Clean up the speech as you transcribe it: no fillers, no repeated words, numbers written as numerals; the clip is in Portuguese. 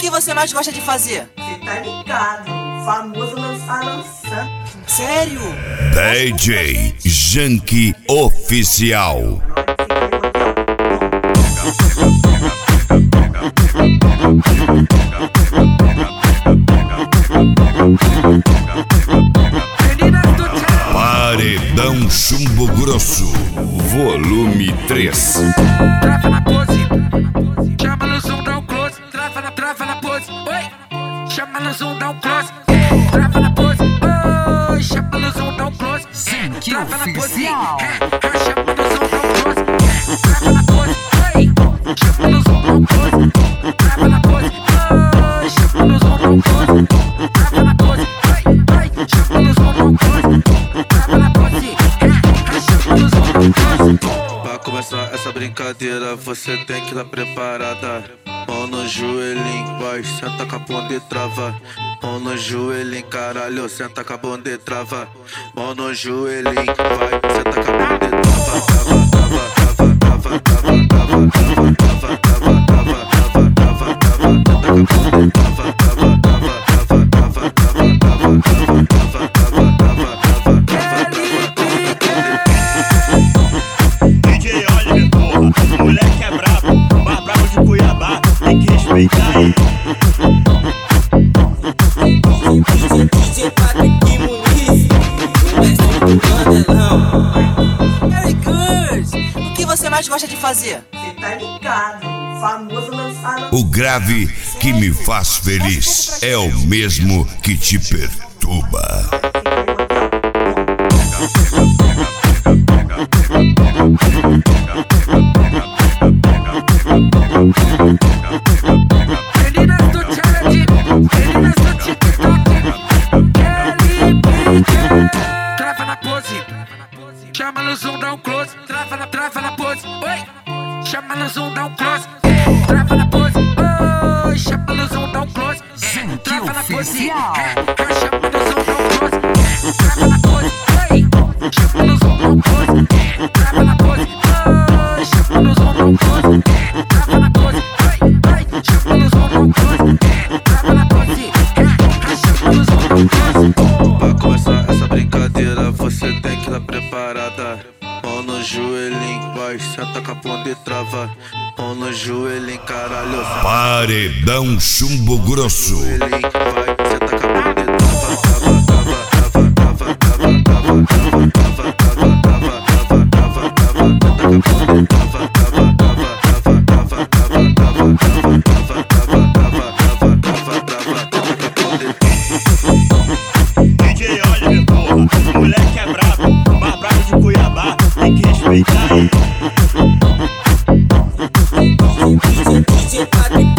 que você mais gosta de fazer? Cê tá ligado, famoso lança. Sério? DJ Janky Oficial. Paredão Chumbo Grosso, volume 3. Trava na pose, chama no zoom, dá um close. Trava na pose, oi. Chama no zoom, dá um close. Trava na pose, oi. Chama no zoom, dá um close. Trava na pose, chama no zoom, dá um close. Trava na pose, oi. Chama no zoom, dá um close. Trava na pose, oi. Chama no zoom, dá um close. Trava na pose, oi. Chama no zoom, dá um close. Trava na pose, chama no zoom, dá um close. Pra começar essa brincadeira, você tem que estar preparada. Mão no joelhinho, vai, senta com a bunda e trava. Mão no joelhinho, caralho, senta com a bunda e trava. Mão no joelhinho, vai, senta com a bunda e trava. Trava, trava, trava, trava, trava, trava, trava, trava, trava, trava, trava, trava, senta com a bunda e trava. Trava, trava, trava, trava, trava, trava, trava, trava, trava, trava, trava, DJ Oliver, porra, moleque é brabo, mais brabo de Cuiabá, tem que respeitar aí. DJ Patrick Muniz, o mestre do Bandelão. Very good! O que você mais gosta de fazer? Cê tá ligado, famoso lança. O grave que me faz feliz é o mesmo que te perturba. Meninas do challenge, meninas do TikTok, trava na pose, chama no zoom, dá um close. Trava na pose, oi. Chama no zoom, dá um close. Trava na pose, oi. Chama no zoom, dá um close. Trava na pose, chama no zoom, dá um close. Trava na pose, oi. Chama no zoom, dá um close. Trava na pose, oi. Chama no zoom, dá um close. Trava na pose, oi. Chama no zoom, dá um close. Trava na pose, chama no zoom, dá um close. Pra começar essa brincadeira, você tem que estar preparada. Mão no joelhinho, vai, senta com a bunda e trava. Mão no joelhinho, caralho, Paredão Chumbo Grosso. joelhinho, vai, senta com a bunda e trava. Trava, trava, trava, trava, trava, trava, trava, trava, trava, trava, trava, trava, senta com a bunda e trava. Trava, trava, trava, trava, trava, trava, trava, trava, trava, trava, trava, trava, senta com a bunda e trava. DJ Oliver, porra, moleque é brabo, mais brabo de Cuiabá, tem que respeitar aí. DJ Patrick